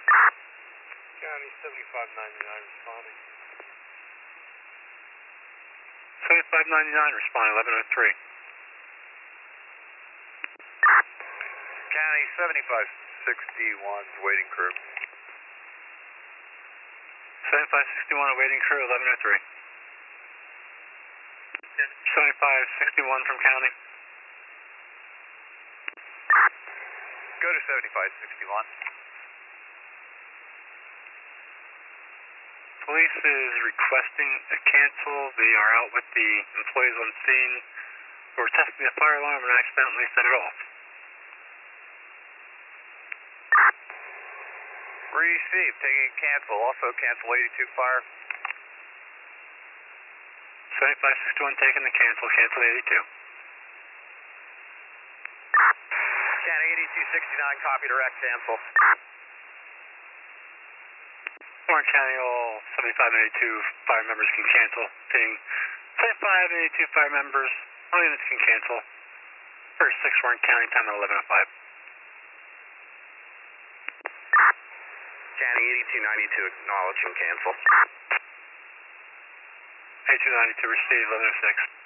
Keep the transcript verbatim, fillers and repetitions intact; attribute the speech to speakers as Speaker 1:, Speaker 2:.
Speaker 1: County seventy-five ninety-nine responding.
Speaker 2: seventy-five ninety-nine responding, eleven oh three.
Speaker 3: County seventy-five sixty-one's waiting crew.
Speaker 2: seventy-five sixty-one awaiting crew, eleven oh three. seventy-five sixty-one from county.
Speaker 3: Go to seventy-five sixty-one.
Speaker 2: Police is requesting a cancel. They are out with the employees on scene who were testing the fire alarm and accidentally set it off.
Speaker 3: Received, taking a cancel. Also cancel eighty-two fire.
Speaker 2: seventy-five sixty-one taking the cancel, cancel eighty-two.
Speaker 3: County eighty-two sixty-nine, copy direct cancel.
Speaker 2: Orange County, all seventy-five and eighty-two fire members can cancel. Ping seventy-five and eighty-two fire members, all units can cancel. First six Orange County, time at eleven oh five.
Speaker 3: County eighty-two ninety-two, acknowledge and cancel.
Speaker 2: eighty-two ninety-two received, eleven oh six.